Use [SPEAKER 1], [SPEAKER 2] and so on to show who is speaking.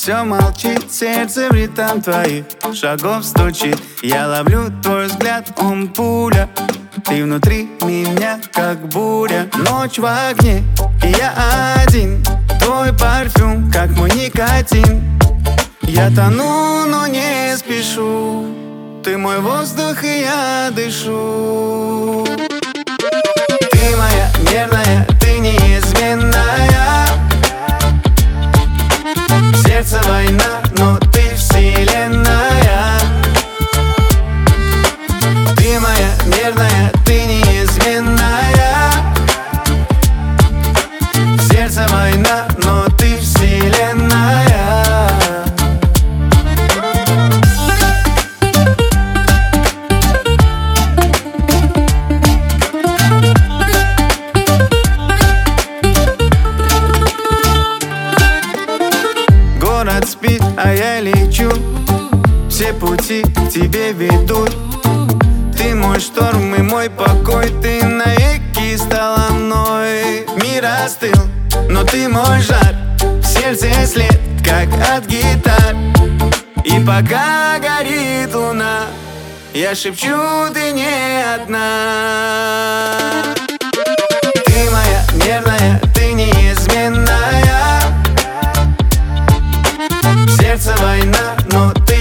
[SPEAKER 1] все молчит, сердце в ритм твоих шагов стучит. Я ловлю твой взгляд, он пуля. Ты внутри меня, как буря. Ночь в огне, и я один. Твой парфюм, как мой никотин. Я тону, но не спешу. Ты мой воздух, и я дышу. Ты моя нервная, ты неизменная. Сердце война, но ты вселенная. Ты моя нервная, ты неизменная. Сердце война, но ты вселенная. Город спит, а я лечу. Все пути к тебе ведут. Ты мой шторм и мой покой. Ты навеки стала мной. Мир остыл, но ты мой жар. В сердце след, как от гитар. И пока горит луна, я шепчу, ты не одна. Ты моя нервная, ты неизменная. Сердце война, но ты